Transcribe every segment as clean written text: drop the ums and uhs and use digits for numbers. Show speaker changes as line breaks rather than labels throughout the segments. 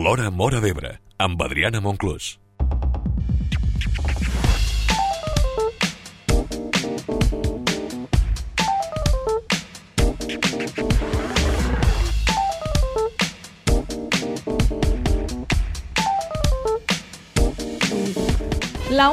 L'Hora Móra d'Ebre, amb Adriana Monclús.
La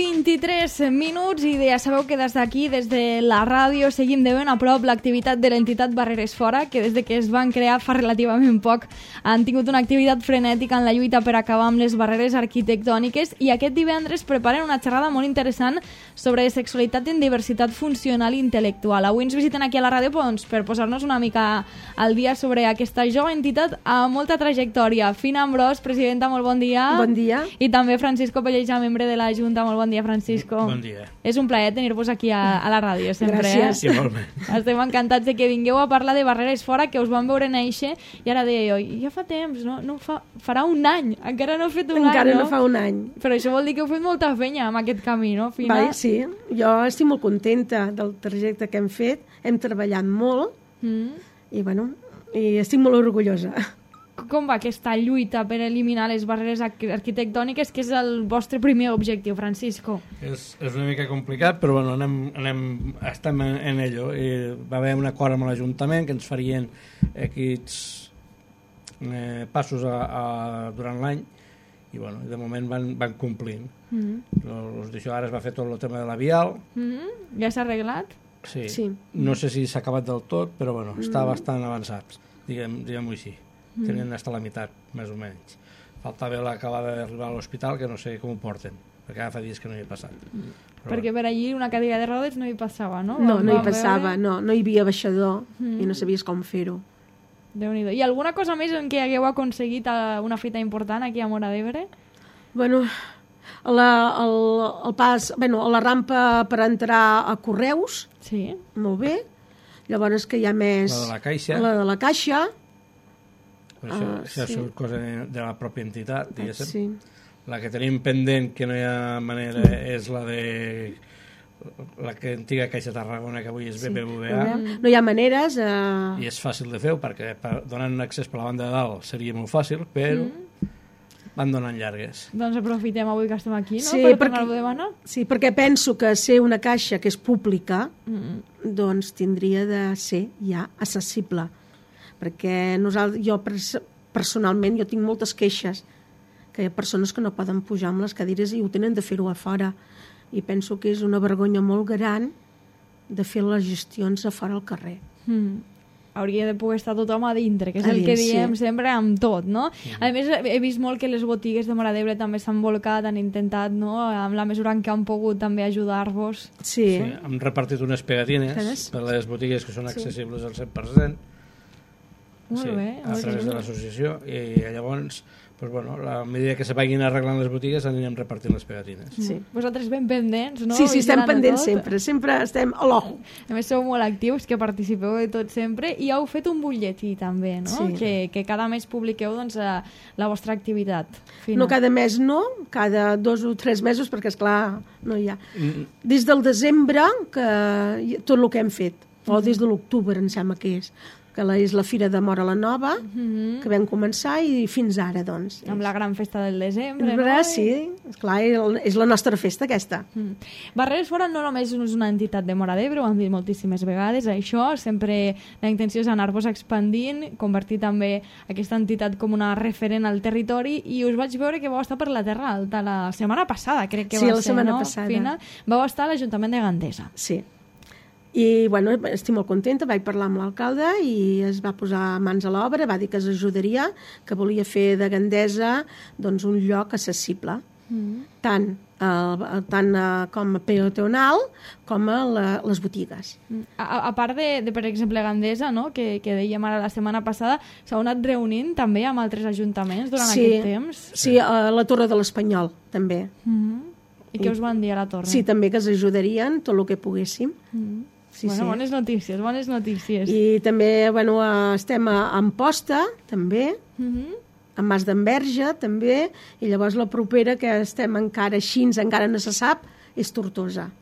1:23 i ja sabeu que des d'aquí, des de la ràdio, seguim de ben a prop l'activitat de l'entitat Barreres Fora, que des de que es van crear fa relativament poc han tingut una activitat frenètica en la lluita per acabar amb les barreres arquitectòniques, i aquest divendres preparen una xerrada molt interessant sobre sexualitat en diversitat funcional i intel·lectual. Avui ens visiten aquí a la ràdio per posar-nos una mica al dia sobre aquesta jove entitat amb molta trajectòria. Fina Ambrós, presidenta, molt bon dia.
Bon dia.
I també Francisco Pelleja, membre de la Junta. Molt bon dia, Francisco.
Bon dia.
És un plaer tenir-vos aquí a la ràdio, sempre.
Gràcies.
Igualment.
Estem encantats de que vingueu a parlar de Barreres Fora, que us van veure néixer, i ara deia jo, ja fa temps, no? Farà un any, encara no he fet un any,
Encara no fa un any.
Però això vol dir que heu fet molta feina amb aquest camí, no, Fina?
Vai, sí, jo estic molt contenta del trajecte que hem fet, hem treballat molt, i bueno, i estic molt orgullosa.
Com va aquesta lluita per eliminar les barreres arquitectòniques, que és el vostre primer objectiu, Francisco?
És una mica complicat, però bueno, estem en ello. I va haver un acord amb l'Ajuntament que ens farien aquests passos durant l'any, i bueno, de moment van complint. D'això ara es va fer tot el tema de la vial.
Ja s'ha arreglat?
Sí. No sé si s'ha acabat del tot, però bueno, està bastant avançat, diguem-ho així. Tenien hasta la meitat, més o menys. Faltava l'acabada d'arribar a l'hospital, que no sé com ho porten, perquè ara fa dies que no hi he passat.
Perquè per allí una cadira de rodes no hi passava, no?
No hi passava, no hi havia baixador i no sabies com fer-ho.
Déu-n'hi-do. I alguna cosa més en què hagueu aconseguit una fita important aquí a Móra d'Ebre?
Bueno, el pas, la rampa per entrar a Correus,
sí,
molt bé. Llavors que hi ha més... La de la Caixa.
Això és cosa de la pròpia entitat, diguéssim.
Sí.
La que tenim pendent, que no hi ha manera, és la de la antiga Caixa Tarragona, que avui és BBVA.
No hi ha maneres.
I és fàcil de fer, perquè donant accés per la banda de dalt seria molt fàcil, però van donant llargues.
Doncs aprofitem avui que estem aquí, no?
Sí,
per tornar-ho a demanar. Sí,
perquè penso que ser una caixa que és pública, doncs tindria de ser ja accessible. Perquè jo personalment tinc moltes queixes, que hi ha persones que no poden pujar amb les cadires i ho tenen de fer-ho a fora. I penso que és una vergonya molt gran de fer les gestions a fora al carrer.
Hauria de poder estar tothom a dintre, que és el que diem sempre amb tot, no? A més, he vist molt que les botigues de Móra d'Ebre també s'han volcat, han intentat, no?, amb la mesura en què han pogut també ajudar-vos.
Sí, hem repartit unes pegatines per les botigues que són accessibles al 100%.
Molt bé.
A través de l'associació, i llavors, a mesura que se vagin arreglant les botigues anirem repartint les pegatines.
Vosaltres ben pendents, no?
Sí, estem pendents sempre estem a l'ojo.
A més, sou molt actius, que participeu de tot sempre, i heu fet un butlletí també, no? Que cada mes publiqueu la vostra activitat.
No cada mes, no, cada 2 o 3 mesos, perquè esclar, no hi ha. Des del desembre, tot el que hem fet, o des de l'octubre, em sembla que és la Fira de Móra la Nova, que vam començar, i fins ara, doncs.
Amb la gran festa del desembre,
no? Sí, esclar, és la nostra festa, aquesta.
Barreres Fora no només és una entitat de Móra d'Ebre, ho hem dit moltíssimes vegades, això, sempre la intenció és anar-vos expandint, convertir també aquesta entitat com una referent al territori, i us vaig veure que vau estar per la Terra Alta la setmana passada, crec que va ser, no?
Sí, la setmana passada.
Vau estar a l'Ajuntament de Gandesa.
Sí. I, estic molt contenta, vaig parlar amb l'alcalde i es va posar mans a l'obra, va dir que ens ajudaria, que volia fer de Gandesa doncs, un lloc accessible, tant com a peatonal com a les botigues.
A part de, per exemple, Gandesa, no? que dèiem ara la setmana passada, s'heu anat reunint també amb altres ajuntaments durant aquest temps?
Sí, a la Torre de l'Espanyol, també.
I què us van dir a la Torre?
Sí, també que ens ajudarien tot el que poguéssim.
Bones notícies.
I també, estem a Amposta, també, a Mas d'Enverge, també, i llavors la propera que estem encara així, encara no se sap, és Tortosa.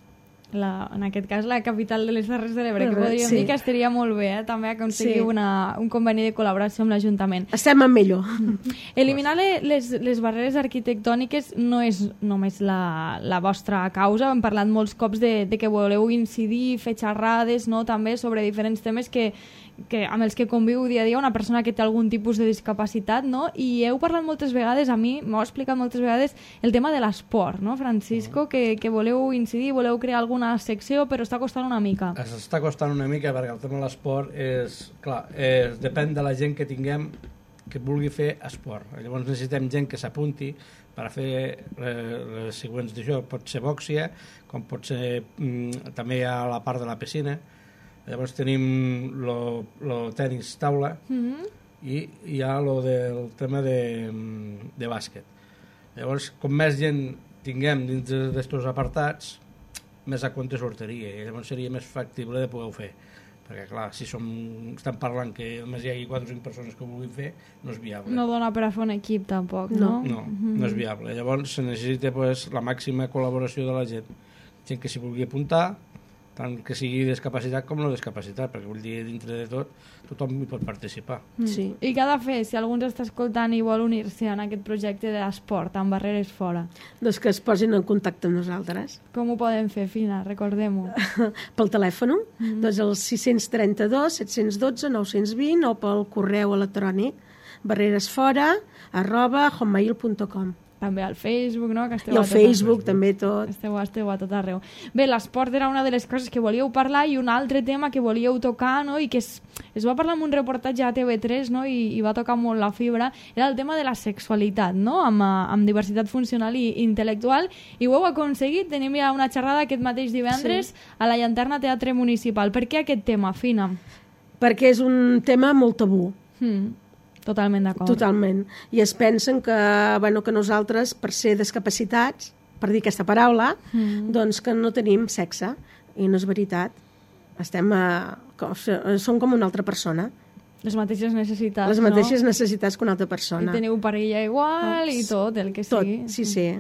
en aquest cas la capital de les Terres de l'Ebre, que podríem
sí.
dir que estaria molt bé, també aconseguir un conveni de col·laboració amb l'Ajuntament.
Estem en millor.
Eliminar les barreres arquitectòniques no és només la vostra causa. Hem parlat molts cops de que voleu incidir, fer xerrades, no? També sobre diferents temes amb els que conviu dia a dia una persona que té algun tipus de discapacitat, no? I heu parlat moltes vegades, a mi m'ho explicat moltes vegades, el tema de l'esport, no, Francisco? Que voleu incidir, voleu crear alguna secció, però està costant una mica.
Està costant una mica perquè el tema de l'esport depèn de la gent que tinguem que vulgui fer esport. Llavors necessitem gent que s'apunti per a fer les següents d'això. Pot ser bòxia, com pot ser també a la part de la piscina. Llavors tenim el tenis taula i hi ha el tema de bàsquet. Llavors, com més gent tinguem dins d'aquests apartats, més a compte sortiria i llavors seria més factible de poder fer. Perquè, clar, si estem parlant que només hi hagi 4 o 5 persones que ho vulguin fer, no és viable.
No dona per a fer un equip, tampoc, no?
No és viable. Llavors se necessita la màxima col·laboració de la gent. Gent que s'hi vulgui apuntar, tant que sigui discapacitat com no discapacitat, perquè vull dir, dintre de tot, tothom hi pot participar.
Sí.
I què ha de fer si algú ens està escoltant i vol unir-se en aquest projecte d'esport, amb barreres fora?
Doncs que es posin en contacte amb nosaltres.
Com ho podem fer, Fina? Recordem-ho.
Pel telèfon, doncs el 632 712 920 o pel correu electrònic barreresfora@hotmail.com.
També al Facebook, no? Que
I al Facebook també tot.
Esteu a tot arreu. Bé, l'esport era una de les coses que volíeu parlar i un altre tema que volíeu tocar, no? I que es va parlar en un reportatge a TV3, no? I va tocar molt la fibra, era el tema de la sexualitat, no? Amb diversitat funcional i intel·lectual, i ho heu aconseguit. Tenim ja una xerrada aquest mateix divendres a la Llanterna Teatre Municipal. Per què aquest tema, Fina?
Perquè és un tema molt tabú.
Totalment d'acord.
Totalment. I es pensen que nosaltres, per ser discapacitats, per dir aquesta paraula, doncs que no tenim sexe. I no és veritat. Som com una altra persona.
Les mateixes necessitats,
Les mateixes necessitats que una altra persona.
I teniu parella igual i tot, el que sigui.
Tot, sí.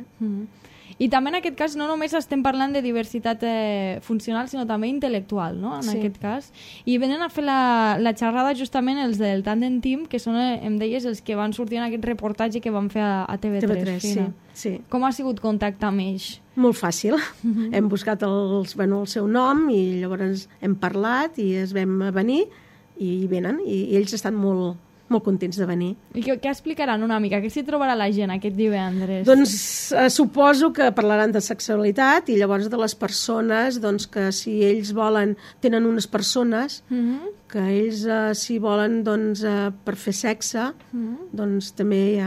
I també en aquest cas no només estem parlant de diversitat funcional, sinó també intel·lectual, no? En aquest cas. I venen a fer la xerrada justament els del Tandem Team, que són, em deies, els que van sortir en aquest reportatge que van fer a TV3.
Sí.
Com ha sigut contactar amb ells?
Molt fàcil. Hem buscat el seu nom i llavors hem parlat i es vam venir i venen. I ells estan molt contents de venir.
I què explicaran una mica? Què s'hi trobarà la gent aquest divendres?
Doncs suposo que parlaran de sexualitat i llavors de les persones, doncs que si ells volen, tenen unes persones que ells si volen doncs, per fer sexe, doncs també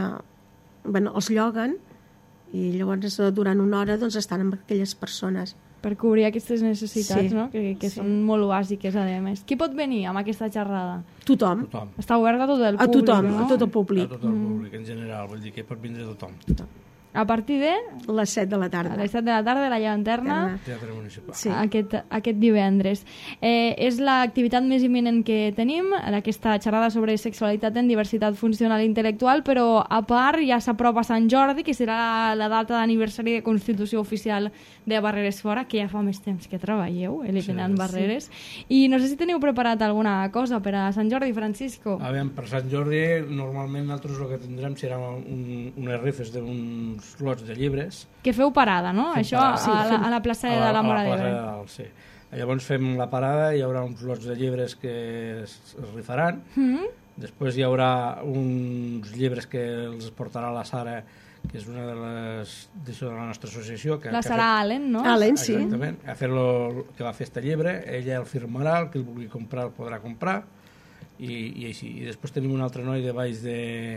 els lloguen i llavors durant una hora doncs, estan amb aquelles persones.
Per cobrir aquestes necessitats, no? Que són molt bàsiques, a més. Qui pot venir amb aquesta xerrada?
Tothom.
Està obert a tot el públic,
a tothom,
no?
a tot el públic.
A tot el públic, en general. Vull dir que pot vindre tothom.
A partir de?
Les 7 de la tarda.
A les 7 de la tarda, la Llanterna.
Teatre Municipal.
Sí. Aquest divendres. És l'activitat més imminent que tenim, aquesta xerrada sobre sexualitat en diversitat funcional i intel·lectual, però a part ja s'apropa Sant Jordi, que serà la data d'aniversari de Constitució Oficial de Barreres Fora, que ja fa més temps que treballeu, eliminant barreres. I no sé si teniu preparat alguna cosa per a Sant Jordi, Francisco.
Per Sant Jordi, normalment nosaltres el que tindrem serà unes rifes d'uns lots de llibres.
Que feu parada, no? Això a la plaça de la Mora d'Ebre.
Sí. Llavors fem la parada, hi haurà uns lots de llibres que es rifaran. Després hi haurà uns llibres que els portarà la Sara, que és una de la nostra associació.
La Sara Allen, no?
Allen, sí.
Exactament. Que va fer este llibre, ella el firmarà, el que el vulgui comprar el podrà comprar, i així. I després tenim un altre noi de baix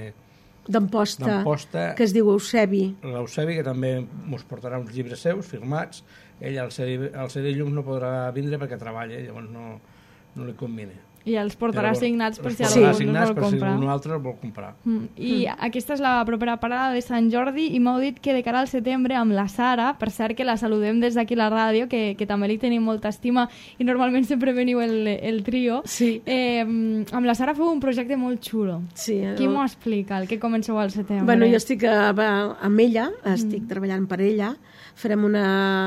d'Amposta, que es diu Eusebi.
L'Eusebi, que també ens portarà uns llibres seus, firmats. Ell al ser de llums no podrà vindre perquè treballa, llavors no li convine.
I els portarà signats per si
algú
el vol comprar.
Un altre el vol comprar.
I aquesta és la propera parada de Sant Jordi, i m'heu dit que de cara al setembre amb la Sara, per cert que la saludem des d'aquí a la ràdio, que també li tenim molta estima i normalment sempre veniu el trio.
Sí.
Amb la Sara feu un projecte molt xulo.
Sí.
Qui m'ho explica, el que comenceu al setembre?
Bueno, jo estic amb ella, estic treballant per ella, farem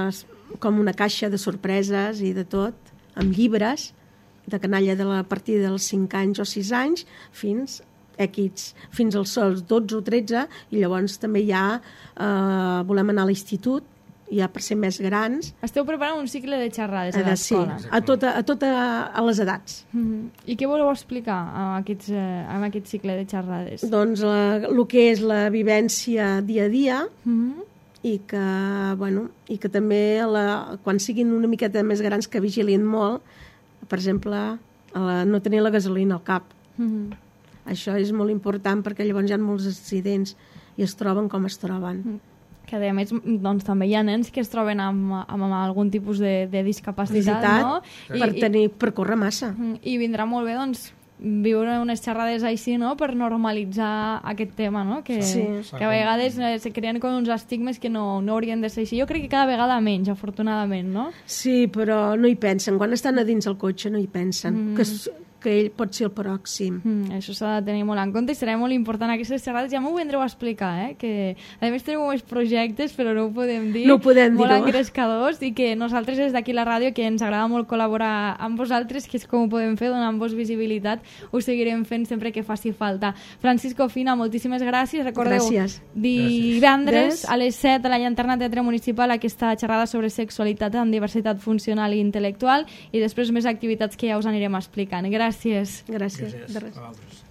com una caixa de sorpreses i de tot, amb llibres de canalla a partir dels 5 anys o 6 anys fins als 12 o 13, i llavors també ja volem anar a l'institut, ja per ser més grans.
Esteu preparant un cicle de xerrades a l'escola.
Sí, a les edats.
I què voleu explicar en aquest cicle de xerrades?
Doncs el que és la vivència dia a dia, i que també quan siguin una miqueta més grans que vigilin molt, per exemple, no tenir la gasolina al cap. Això és molt important perquè llavors hi ha molts accidents i es troben com es troben.
Que a més doncs, també hi ha nens que es troben amb algun tipus de discapacitat, no?
Per córrer massa.
I vindrà molt bé doncs, viure unes xerrades així, no?, per normalitzar aquest tema, no? Que a vegades se creen com uns estigmes que no haurien de ser així. Jo crec que cada vegada menys, afortunadament, no?
Sí, però no hi pensen. Quan estan a dins el cotxe no hi pensen. Que ell pot ser el pròxim.
Això s'ha de tenir molt en compte i serà molt important aquestes xerrades. Ja m'ho vendreu a explicar, que a més teniu més projectes, però no ho podem dir.
No ho podem dir,
molt engrescadors, i que nosaltres des d'aquí la ràdio, que ens agrada molt col·laborar amb vosaltres, que és com ho podem fer, donant-vos visibilitat, ho seguirem fent sempre que faci falta. Francisco Fina, moltíssimes gràcies. Recordeu, divendres a les 7 a la Llanterna Teatre Municipal aquesta xerrada sobre sexualitat amb diversitat funcional i intel·lectual, i després més activitats que ja us anirem explicant. Gràcies.
Gràcies. De res.
A vosaltres.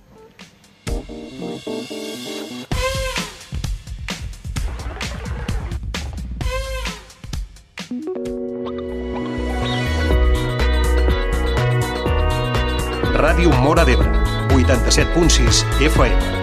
Ràdio Móra d'Ebre, 87.6 FM.